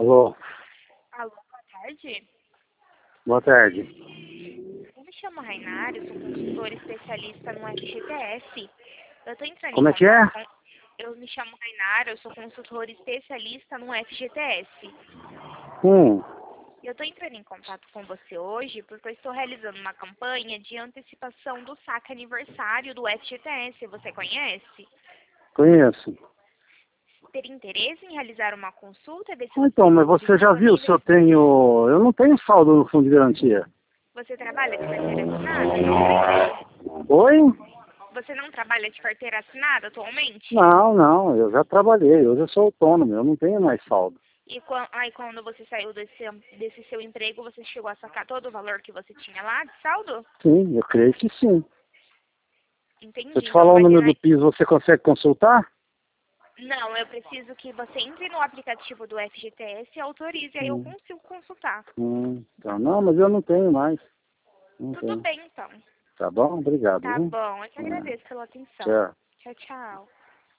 Alô, Alô, boa tarde. boa tarde. Eu me chamo Rainara, eu sou consultora especialista no FGTS. Eu estou entrando em Como é que é? contato com... Eu me chamo Rainara, eu sou consultora especialista no FGTS. Hum, Eu estou entrando em contato com você hoje porque eu estou realizando uma campanha de antecipação do saque aniversário do FGTS. Você conhece? conheço. Teria interesse em realizar uma consulta, ver se Ah, você então, tem mas valores você já viu se eu disponíveis? tenho... Eu não tenho saldo no fundo de garantia. Você trabalha de carteira assinada atualmente? Oi? Você não trabalha de carteira assinada atualmente? Não, eu já trabalhei, hoje eu sou autônomo, eu não tenho mais saldo. E aí quando você saiu desse seu emprego, você chegou a sacar todo o valor que você tinha lá de saldo? Sim, eu creio que sim. Se eu Entendi. te Então falar o vai ter número do piso, você consegue consultar? Não, eu preciso que você entre no aplicativo do FGTS e autorize, aí eu Hum, consigo consultar. então, não, mas eu não tenho mais. Não Tudo tenho. bem, então. Tá bom? Obrigado, Tá viu? bom. Eu te agradeço pela atenção. Tchau. Tchau, tchau.